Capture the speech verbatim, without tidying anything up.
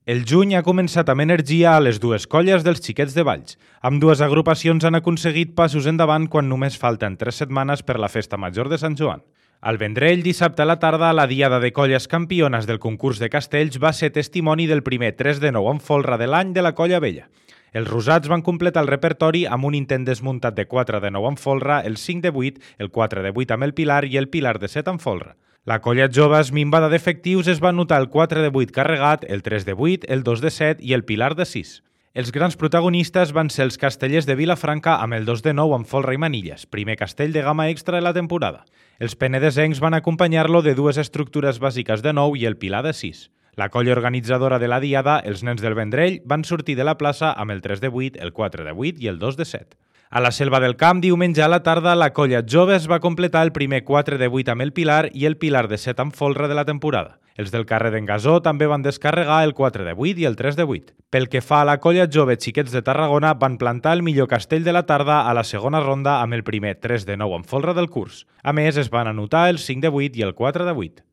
El juny ha començat amb energia a les dues colles dels Xiquets de Valls. Ambdues agrupacions han aconseguit passos endavant quan només falten tres setmanes per la festa major de Sant Joan. Al Vendrell, dissabte a la tarda, la diada de colles campiones del concurs de castells va ser testimoni del primer tres de nou en folre de l'any de la colla vella. Els rosats van completar el repertori amb un intent desmuntat de quatre de nou en folre, el cinc de vuit, el quatre de vuit amb el pilar i el pilar de set en folre. La colla joves minvada d'efectius es va notar el quatre de vuit carregat, el tres de vuit, el dos de set i el pilar de sis. Els grans protagonistes van ser els castellers de Vilafranca amb el dos de nou amb folre i manilles, primer castell de gamma extra de la temporada. Els penedesencs van acompanyar-lo de dues estructures bàsiques de nou i el pilar de sis. La colla organitzadora de la diada, els nens del Vendrell, van sortir de la plaça amb el tres de vuit, el quatre de vuit i el dos de set. A la Selva del Camp, diumenge a la tarda, la colla joves va completar el primer quatre de vuit amb el pilar i el pilar de set amb folre de la temporada. Els del carrer d'en Gasó també van descarregar el quatre de vuit i el tres de vuit. Pel que fa a la colla jove Xiquets de Tarragona, van plantar el millor castell de la tarda a la segona ronda amb el primer tres de nou amb folre del curs. A més, es van anotar el cinc de vuit i el quatre de vuit.